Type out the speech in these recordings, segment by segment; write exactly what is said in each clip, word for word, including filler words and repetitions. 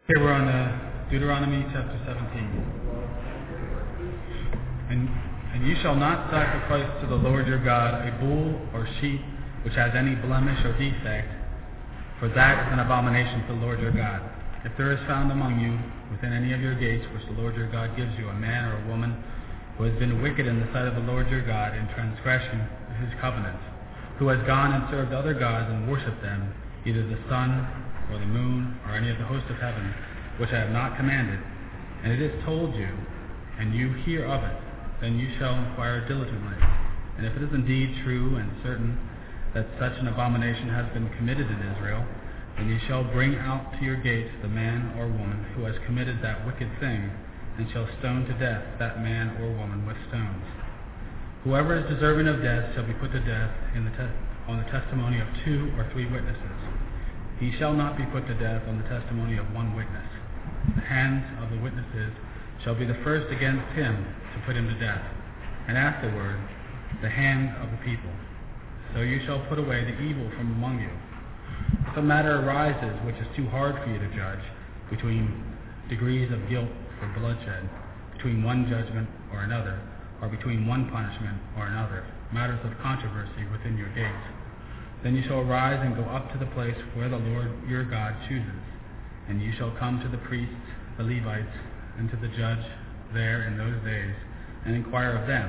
Here we're on uh, Deuteronomy chapter seventeen. And, and you shall not sacrifice to the Lord your God a bull or sheep which has any blemish or defect, for that is an abomination to the Lord your God. If there is found among you within any of your gates which the Lord your God gives you a man or a woman who has been wicked in the sight of the Lord your God in transgression of his covenant, who has gone and served other gods and worshipped them, either the sun or the moon, or any of the host of heaven, which I have not commanded, and it is told you, and you hear of it, then you shall inquire diligently. And if it is indeed true and certain that such an abomination has been committed in Israel, then you shall bring out to your gates the man or woman who has committed that wicked thing, and shall stone to death that man or woman with stones. Whoever is deserving of death shall be put to death in the te- on the testimony of two or three witnesses. He shall not be put to death on the testimony of one witness. The hands of the witnesses shall be the first against him to put him to death, and afterward the hand of the people. So you shall put away the evil from among you. If a matter arises which is too hard for you to judge, between degrees of guilt for bloodshed, between one judgment or another, or between one punishment or another, matters of controversy within your gates, then you shall arise and go up to the place where the Lord your God chooses, and you shall come to the priests, the Levites, and to the judge there in those days, and inquire of them.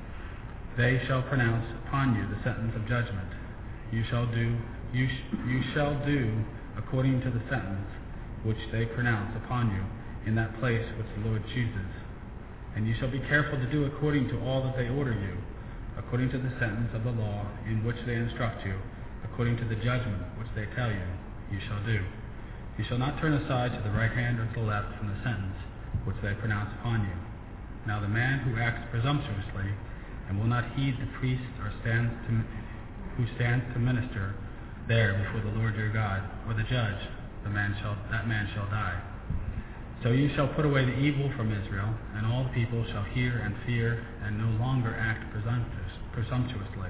They shall pronounce upon you the sentence of judgment. You shall do you sh- you shall do according to the sentence which they pronounce upon you in that place which the Lord chooses. And you shall be careful to do according to all that they order you, according to the sentence of the law in which they instruct you, according to the judgment which they tell you, you shall do. You shall not turn aside to the right hand or to the left from the sentence which they pronounce upon you. Now the man who acts presumptuously and will not heed the priest or stands to, who stands to minister there before the Lord your God, or the judge, the man shall, that man shall die. So you shall put away the evil from Israel, and all the people shall hear and fear, and no longer act presumptuous, presumptuously.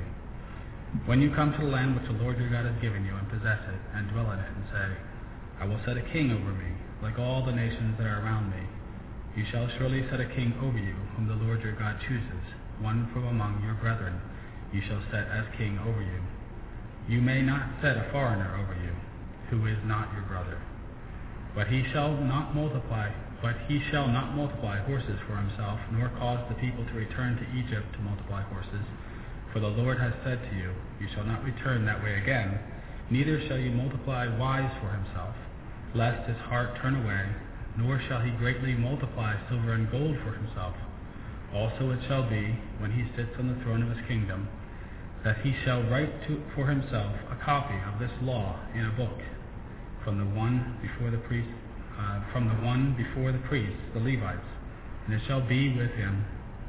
When you come to the land which the Lord your God has given you, and possess it, and dwell in it, and say, I will set a king over me, like all the nations that are around me, you shall surely set a king over you, whom the Lord your God chooses, one from among your brethren you shall set as king over you. You may not set a foreigner over you, who is not your brother. But he shall not multiply, but he shall not multiply horses for himself, nor cause the people to return to Egypt to multiply horses. For the Lord has said to you, you shall not return that way again, neither shall you multiply wives for himself, lest his heart turn away, nor shall he greatly multiply silver and gold for himself. Also it shall be, when he sits on the throne of his kingdom, that he shall write to, for himself a copy of this law in a book, from the one before the priest, uh, from the one before the priests, the Levites, and it shall be with him,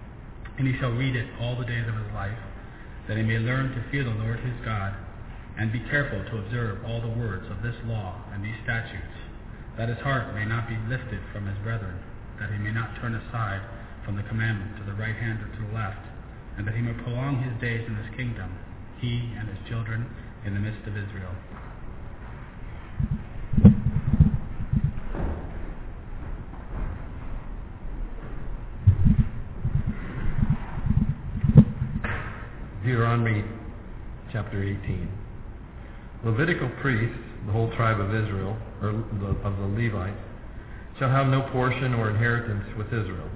and he shall read it all the days of his life, that he may learn to fear the Lord his God, and be careful to observe all the words of this law and these statutes, that his heart may not be lifted from his brethren, that he may not turn aside from the commandment to the right hand or to the left, and that he may prolong his days in his kingdom, he and his children in the midst of Israel. Deuteronomy chapter eighteen. Levitical priests, the whole tribe of Israel, or the, of the Levites, shall have no portion or inheritance with Israel.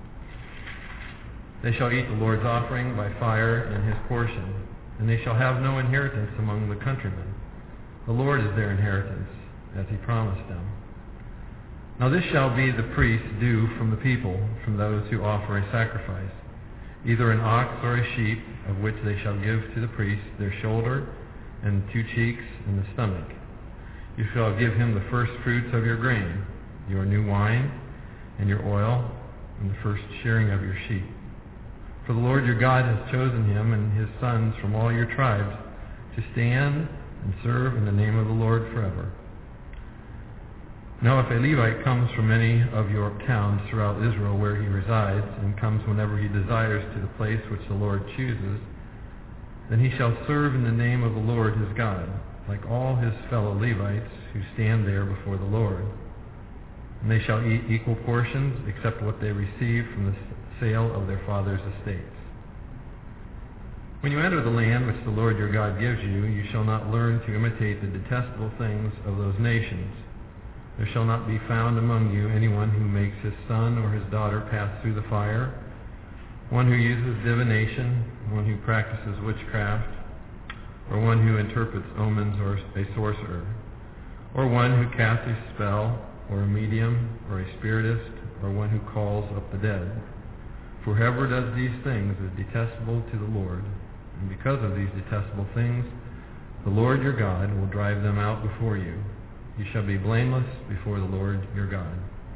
They shall eat the Lord's offering by fire and his portion, and they shall have no inheritance among the countrymen. The Lord is their inheritance, as he promised them. Now this shall be the priest's due from the people, from those who offer a sacrifice, either an ox or a sheep, of which they shall give to the priest their shoulder, and two cheeks, and the stomach. You shall give him the first fruits of your grain, your new wine, and your oil, and the first shearing of your sheep. For the Lord your God has chosen him and his sons from all your tribes to stand and serve in the name of the Lord forever. Now if a Levite comes from any of your towns throughout Israel where he resides, and comes whenever he desires to the place which the Lord chooses, then he shall serve in the name of the Lord his God, like all his fellow Levites who stand there before the Lord. and they shall eat equal portions, except what they receive from the sale of their father's estates. When you enter the land which the Lord your God gives you, you shall not learn to imitate the detestable things of those nations. There shall not be found among you anyone who makes his son or his daughter pass through the fire, one who uses divination, one who practices witchcraft, or one who interprets omens or a sorcerer, or one who casts a spell, or a medium, or a spiritist, or one who calls up the dead. For whoever does these things is detestable to the Lord, and because of these detestable things, the Lord your God will drive them out before you. You shall be blameless before the Lord your God.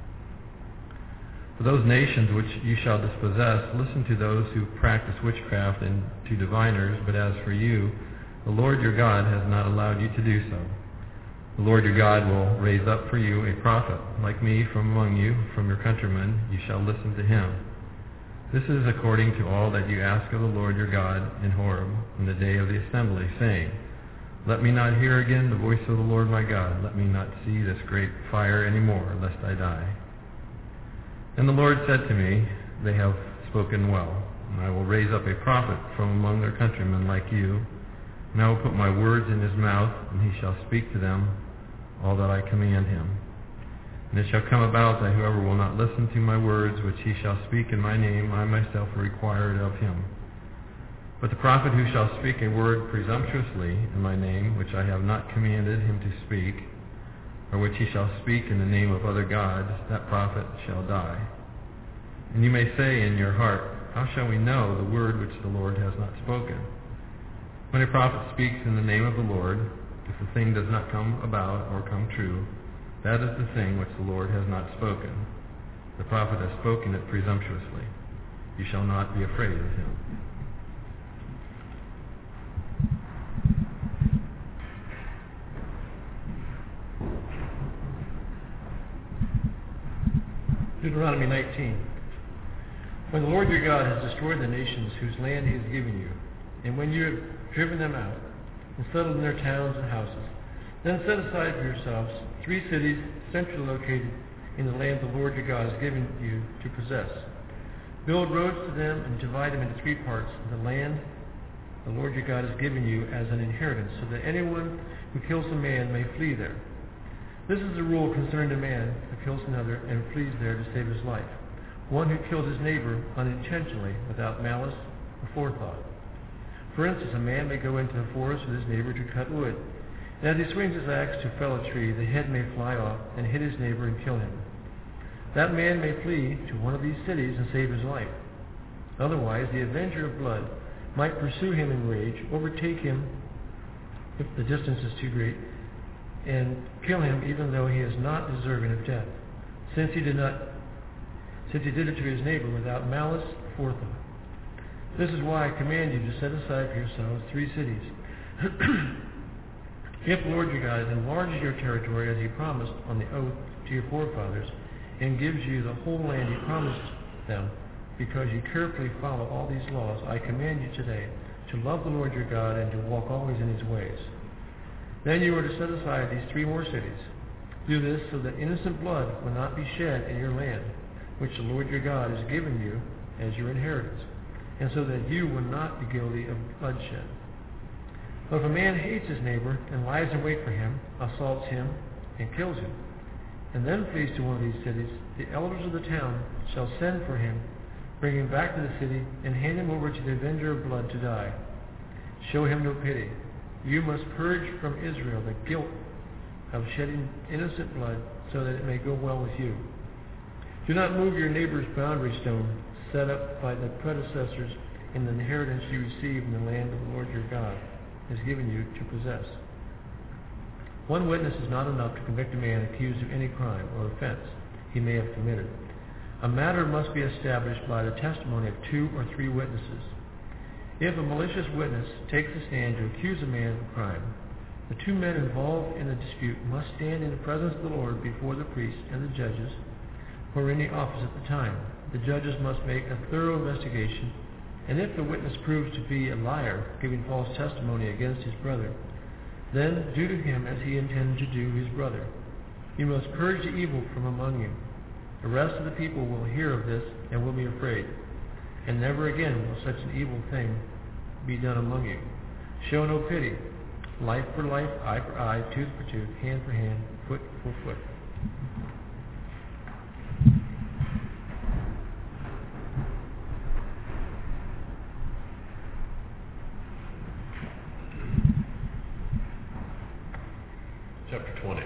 For those nations which you shall dispossess, listen to those who practice witchcraft and to diviners, but as for you, the Lord your God has not allowed you to do so. The Lord your God will raise up for you a prophet like me from among you, from your countrymen. You shall listen to him. This is according to all that you ask of the Lord your God in Horeb in the day of the assembly, saying, Let me not hear again the voice of the Lord my God. Let me not see this great fire any more, lest I die. And the Lord said to me, They have spoken well, and I will raise up a prophet from among their countrymen like you, and I will put my words in his mouth, and he shall speak to them all that I command him. And it shall come about that whoever will not listen to my words, which he shall speak in my name, I myself will require it of him. But the prophet who shall speak a word presumptuously in my name, which I have not commanded him to speak, or which he shall speak in the name of other gods, that prophet shall die. And you may say in your heart, How shall we know the word which the Lord has not spoken? When a prophet speaks in the name of the Lord, if the thing does not come about or come true, that is the thing which the Lord has not spoken. The prophet has spoken it presumptuously. You shall not be afraid of him. Deuteronomy nineteen. When the Lord your God has destroyed the nations whose land he has given you, and when you have driven them out, and settled in their towns and houses, then set aside for yourselves three cities centrally located in the land the Lord your God has given you to possess. Build roads to them and divide them into three parts, the land the Lord your God has given you as an inheritance, so that anyone who kills a man may flee there. This is the rule concerning a man who kills another and flees there to save his life, one who kills his neighbor unintentionally without malice or forethought. For instance, a man may go into the forest with his neighbor to cut wood, and as he swings his axe to fell a tree, the head may fly off and hit his neighbor and kill him. That man may flee to one of these cities and save his life. Otherwise, the avenger of blood might pursue him in rage, overtake him if the distance is too great, and kill him even though he is not deserving of death, since he did not, since he did it to his neighbor without malice or forethought. This is why I command you to set aside for yourselves three cities. If the Lord your God enlarges your territory as he promised on the oath to your forefathers, and gives you the whole land he promised them, because you carefully follow all these laws, I command you today to love the Lord your God and to walk always in his ways. Then you are to set aside these three more cities. Do this so that innocent blood will not be shed in your land, which the Lord your God has given you as your inheritance, and so that you will not be guilty of bloodshed. But if a man hates his neighbor and lies in wait for him, assaults him, and kills him, and then flees to one of these cities, the elders of the town shall send for him, bring him back to the city, and hand him over to the avenger of blood to die. Show him no pity. You must purge from Israel the guilt of shedding innocent blood, so that it may go well with you. Do not move your neighbor's boundary stone set up by the predecessors in the inheritance you received in the land of the Lord your God has given you to possess. One witness is not enough to convict a man accused of any crime or offense he may have committed. A matter must be established by the testimony of two or three witnesses. If a malicious witness takes a stand to accuse a man of a crime, the two men involved in the dispute must stand in the presence of the Lord before the priests and the judges who are in the office at the time. The judges must make a thorough investigation, and if the witness proves to be a liar, giving false testimony against his brother, then do to him as he intended to do his brother. You must purge the evil from among you. The rest of the people will hear of this and will be afraid. And never again will such an evil thing be done among you. Show no pity. Life for life, eye for eye, tooth for tooth, hand for hand, foot for foot. Chapter twenty.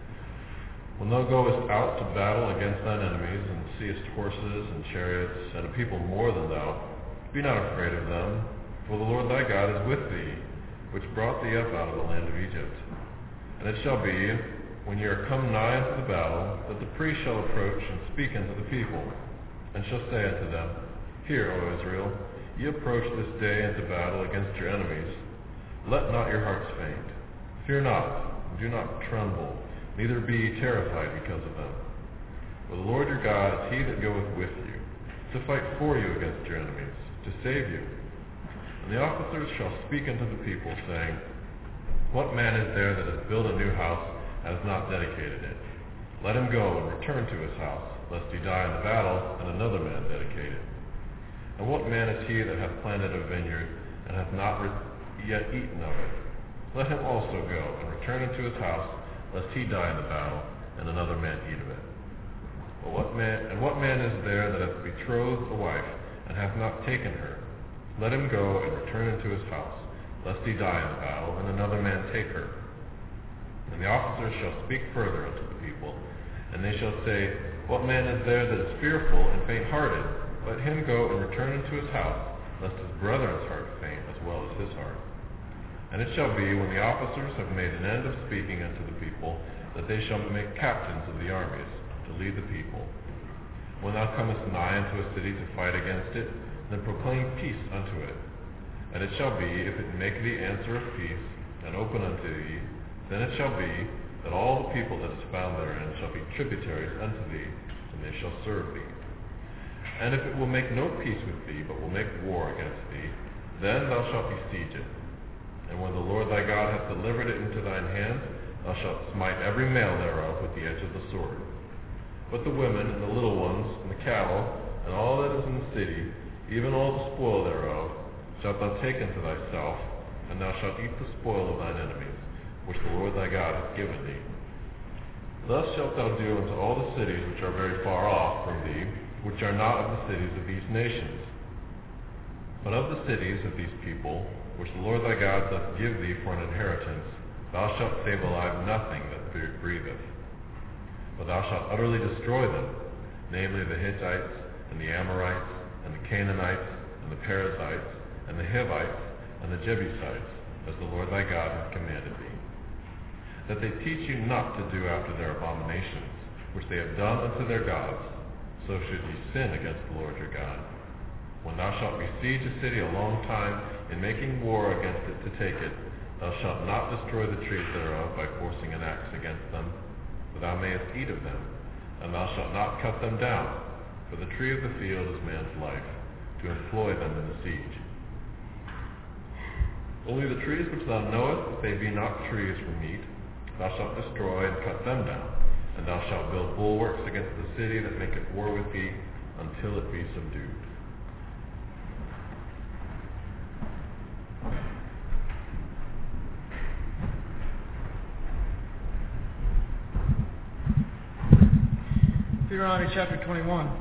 When thou goest out to battle against thine enemies, and seest horses and chariots, and a people more than thou, be not afraid of them, for the Lord thy God is with thee, which brought thee up out of the land of Egypt. And it shall be, when ye are come nigh unto the battle, that the priest shall approach and speak unto the people, and shall say unto them, Hear, O Israel, ye approach this day into battle against your enemies. Let not your hearts faint. Fear not, and do not tremble, neither be ye terrified because of them. For the Lord your God is he that goeth with you, to fight for you against your enemies, to save you. And the officers shall speak unto the people, saying, What man is there that has built a new house, and has not dedicated it? Let him go and return to his house, lest he die in the battle, and another man dedicate it. And what man is he that hath planted a vineyard, and hath not re- yet eaten of it? Let him also go and return unto his house, lest he die in the battle, and another man eat of it. But what man, and what man is there that hath betrothed a wife, and hath not taken her? Let him go and return into his house, lest he die in the battle, and another man take her. And the officers shall speak further unto the people, and they shall say, What man is there that is fearful and faint-hearted? Let him go and return into his house, lest his brethren's heart faint as well as his heart. And it shall be, when the officers have made an end of speaking unto the people, that they shall make captains of the armies, to lead the people. When thou comest nigh unto a city to fight against it, then proclaim peace unto it. And it shall be, if it make thee answer of peace, and open unto thee, then it shall be, that all the people that is found therein shall be tributaries unto thee, and they shall serve thee. And if it will make no peace with thee, but will make war against thee, then thou shalt besiege it. And when the Lord thy God hath delivered it into thine hand, thou shalt smite every male thereof with the edge of the sword. But the women, and the little ones, and the cattle, and all that is in the city, even all the spoil thereof, shalt thou take unto thyself, and thou shalt eat the spoil of thine enemies, which the Lord thy God hath given thee. Thus shalt thou do unto all the cities which are very far off from thee, which are not of the cities of these nations. But of the cities of these people, which the Lord thy God doth give thee for an inheritance, thou shalt save alive nothing that breatheth. But thou shalt utterly destroy them, namely the Hittites, and the Amorites, and the Canaanites, and the Perizzites, and the Hivites, and the Jebusites, as the Lord thy God hath commanded thee. That they teach you not to do after their abominations, which they have done unto their gods, so should ye sin against the Lord your God. When thou shalt besiege a city a long time, in making war against it to take it, thou shalt not destroy the trees thereof by forcing an axe against them, for thou mayest eat of them, and thou shalt not cut them down, for the tree of the field is man's life, to employ them in the siege. Only the trees which thou knowest that they be not trees for meat, thou shalt destroy and cut them down, and thou shalt build bulwarks against the city that maketh war with thee, until it be subdued. Deuteronomy chapter twenty-one.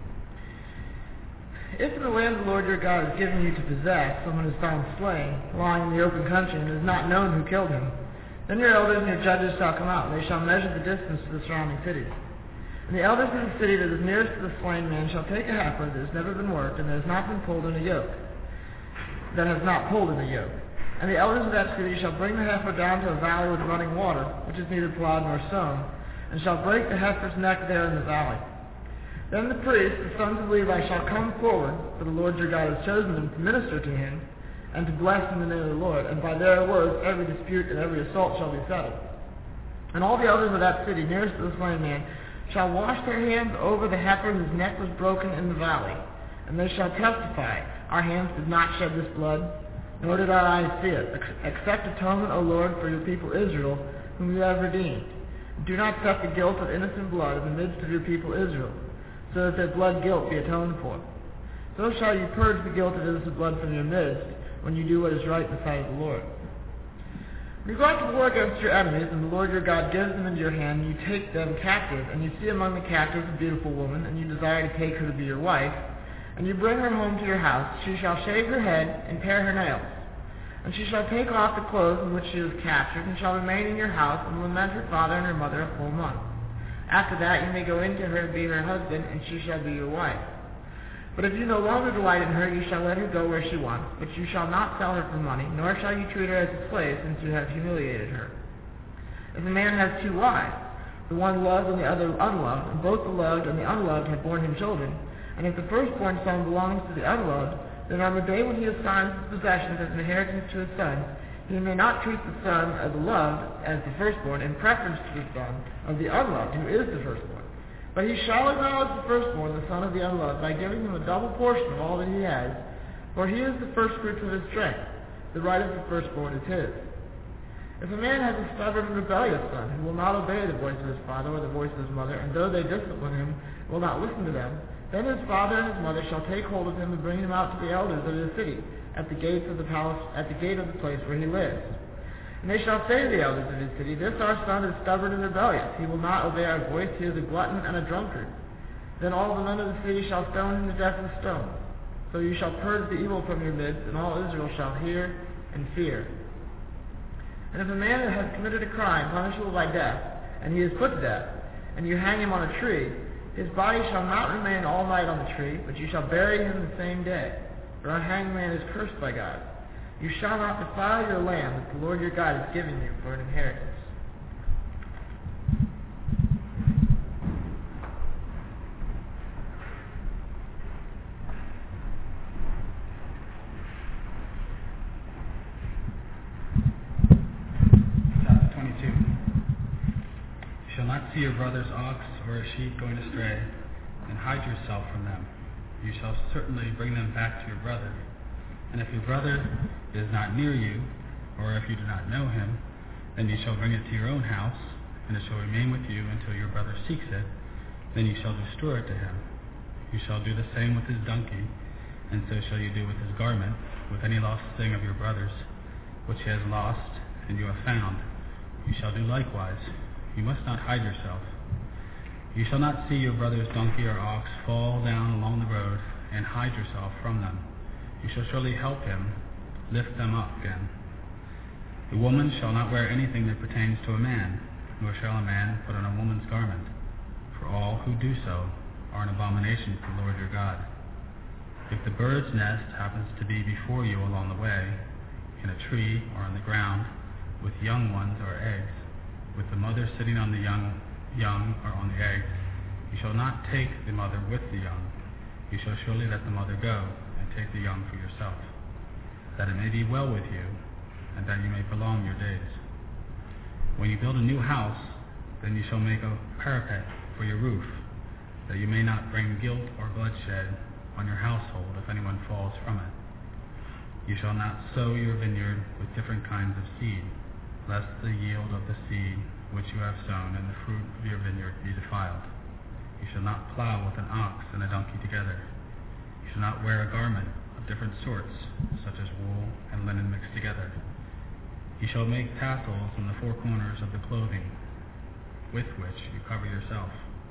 If in the land the Lord your God has given you to possess, someone is found slain, lying in the open country, and it is not known who killed him, then your elders and your judges shall come out, and they shall measure the distance to the surrounding cities. And the elders of the city that is nearest to the slain man shall take a heifer that has never been worked, and that has not been pulled in a yoke, that has not pulled in a yoke. And the elders of that city shall bring the heifer down to a valley with running water, which is neither plowed nor sown, and shall break the heifer's neck there in the valley. Then the priests, the sons of Levi, shall come forward, for the Lord your God has chosen them to minister to him, and to bless in the name of the Lord, and by their words every dispute and every assault shall be settled. And all the elders of that city nearest to the slain man shall wash their hands over the heifer whose neck was broken in the valley, and they shall testify, Our hands did not shed this blood, nor did our eyes see it. Accept atonement, O Lord, for your people Israel, whom you have redeemed. Do not set the guilt of innocent blood in the midst of your people Israel, so that their blood guilt be atoned for. So shall you purge the guilt of innocent blood from your midst, when you do what is right in the sight of the Lord. When you go out to war against your enemies, and the Lord your God gives them into your hand, and you take them captive, and you see among the captives a beautiful woman, and you desire to take her to be your wife, and you bring her home to your house, she shall shave her head and pare her nails. And she shall take off the clothes in which she was captured, and shall remain in your house, and lament her father and her mother a full month. After that you may go into her and be her husband, and she shall be your wife. But if you no longer delight in her, you shall let her go where she wants, but you shall not sell her for money, nor shall you treat her as a slave, since you have humiliated her. If a man has two wives, the one loved and the other unloved, and both the loved and the unloved have borne him children, and if the firstborn son belongs to the unloved, then on the day when he assigns his possessions as an inheritance to his son, he may not treat the son of the loved as the firstborn in preference to the son of the unloved, who is the firstborn. But he shall acknowledge the firstborn, the son of the unloved, by giving him a double portion of all that he has, for he is the firstfruits of his strength. The right of the firstborn is his. If a man has a stubborn and rebellious son, who will not obey the voice of his father or the voice of his mother, and though they discipline him, will not listen to them, then his father and his mother shall take hold of him and bring him out to the elders of his city, at the gates of the palace, at the gate of the place where he lives. And they shall say to the elders of his city, This our son is stubborn and rebellious. He will not obey our voice. He is a glutton and a drunkard. Then all the men of the city shall stone him to death with stones. So you shall purge the evil from your midst, and all Israel shall hear and fear. And if a man has committed a crime punishable by death, and he is put to death, and you hang him on a tree, his body shall not remain all night on the tree, but you shall bury him the same day. For a hanged man is cursed by God. You shall not defile your land that the Lord your God has given you for an inheritance. Chapter twenty-two. You shall not see your brother's ox or a sheep going astray, and hide yourself from them. You shall certainly bring them back to your brother. And if your brother is not near you, or if you do not know him, then you shall bring it to your own house, and it shall remain with you until your brother seeks it. Then you shall restore it to him. You shall do the same with his donkey, and so shall you do with his garment, with any lost thing of your brother's, which he has lost, and you have found. You shall do likewise. You must not hide yourself. You shall not see your brother's donkey or ox fall down along the road, and hide yourself from them. You shall surely help him, lift them up again. The woman shall not wear anything that pertains to a man, nor shall a man put on a woman's garment, for all who do so are an abomination to the Lord your God. If the bird's nest happens to be before you along the way, in a tree or on the ground, with young ones or eggs, with the mother sitting on the young young or on the eggs, you shall not take the mother with the young. You shall surely let the mother go, and take the young for yourself, that it may be well with you, and that you may prolong your days. When you build a new house, then you shall make a parapet for your roof, that you may not bring guilt or bloodshed on your household if anyone falls from it. You shall not sow your vineyard with different kinds of seed, lest the yield of the seed which you have sown and the fruit of your vineyard be defiled. You shall not plow with an ox and a donkey together. You shall not wear a garment of different sorts, such as wool and linen mixed together. You shall make tassels in the four corners of the clothing with which you cover yourself.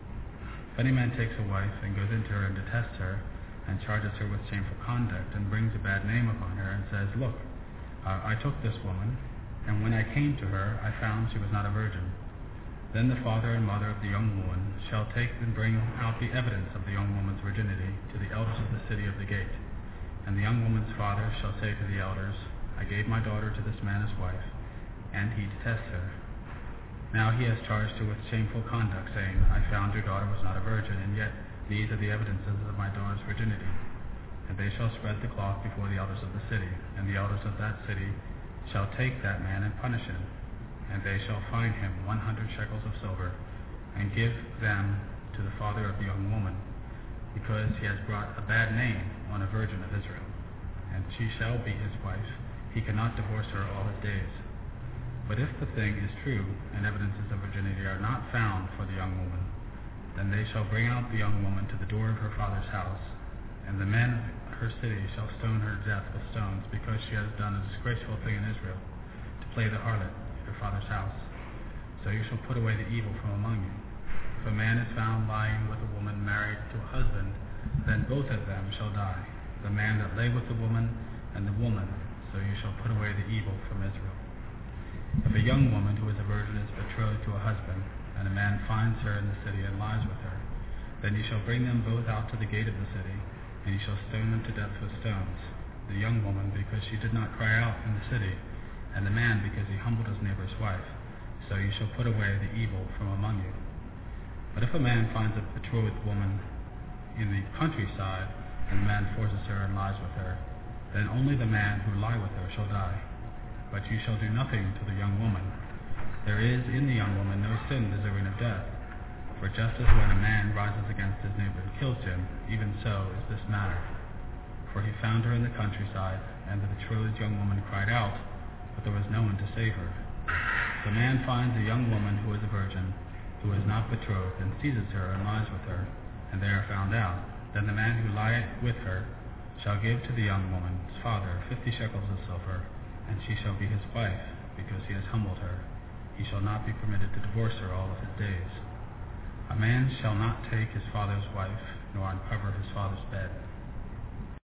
If any man takes a wife and goes into her and detests her, and charges her with shameful conduct, and brings a bad name upon her, and says, Look, uh, I took this woman, and when I came to her, I found she was not a virgin. Then the father and mother of the young woman shall take and bring out the evidence of the young woman's virginity to the elders of the city of the gate. And the young woman's father shall say to the elders, I gave my daughter to this man as wife, and he detests her. Now he has charged her with shameful conduct, saying, I found your daughter was not a virgin, and yet these are the evidences of my daughter's virginity. And they shall spread the cloth before the elders of the city, and the elders of that city shall take that man and punish him, and they shall fine him one hundred shekels of silver, and give them to the father of the young woman, because he has brought a bad name on a virgin of Israel. And she shall be his wife. He cannot divorce her all his days. But if the thing is true, and evidences of virginity are not found for the young woman, then they shall bring out the young woman to the door of her father's house, and the men of her city shall stone her to death with stones, because she has done a disgraceful thing in Israel, to play the harlot in her father's house. So you shall put away the evil from among you. If a man is found lying with a woman married to a husband, then both of them shall die, the man that lay with the woman and the woman. So you shall put away the evil from Israel. If a young woman who is a virgin is betrothed to a husband, and a man finds her in the city and lies with her, then you shall bring them both out to the gate of the city, and you shall stone them to death with stones, the young woman because she did not cry out in the city, and the man because he humbled his neighbor's wife. So you shall put away the evil from among you. But if a man finds a betrothed woman in the countryside, and the man forces her and lies with her, then only the man who lie with her shall die. But you shall do nothing to the young woman. There is in the young woman no sin deserving of death. For just as when a man rises against his neighbor and kills him, even so is this matter. For he found her in the countryside, and the betrothed young woman cried out, but there was no one to save her. If a man finds a young woman who is a virgin, who is not betrothed, and seizes her and lies with her, and they are found out, then the man who lieth with her shall give to the young woman's father fifty shekels of silver, and she shall be his wife, because he has humbled her. He shall not be permitted to divorce her all of his days. A man shall not take his father's wife, nor uncover his father's bed.